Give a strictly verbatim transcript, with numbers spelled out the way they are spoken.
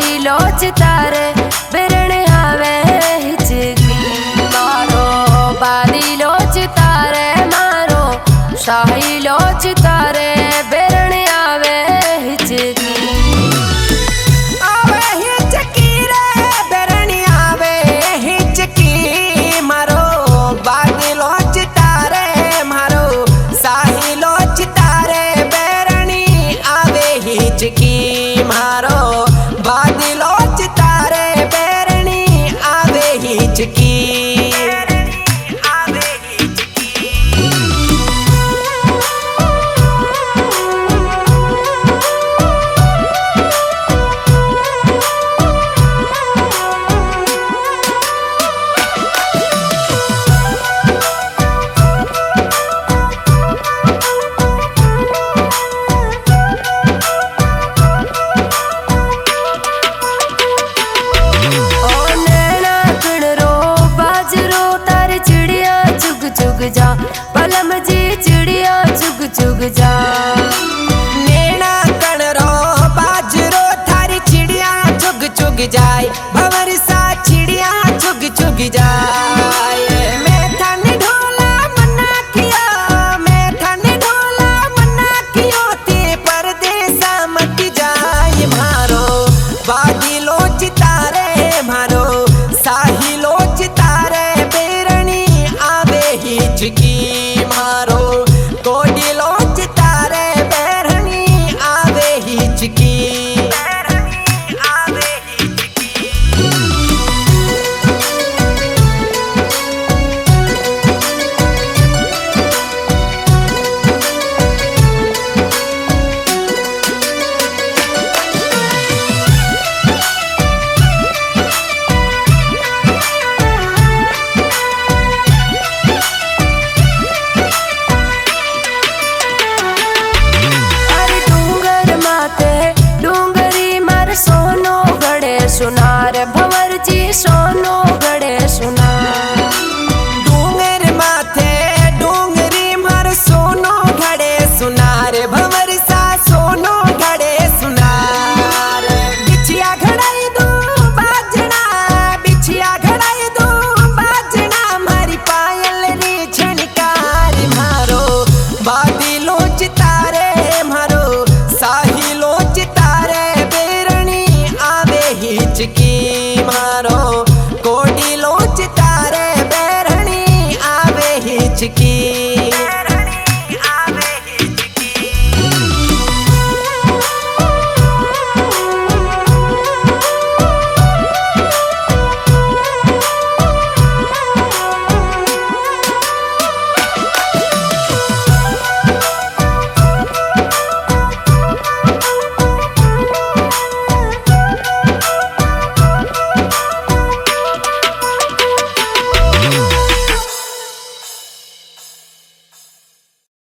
शाही लोच तारे बिरण आवे हिचकी मारो बादी लोच तारे मारो शाही लोच तारे बिरण आवे हिचकी आवे हिचकी रे बिरण आवे हिचकी मारो बादी लोच तारे मारो शाही लोच तारे बिरण आवे हिचकी मारो बादी लोच तारे बेरनी आवे हिचकी आवे हिचकी। चुग जा पलम जी चिड़िया चुग चुग जा नैना कणरो बाजरो थारी चिड़िया चुग चुग जाए भंवर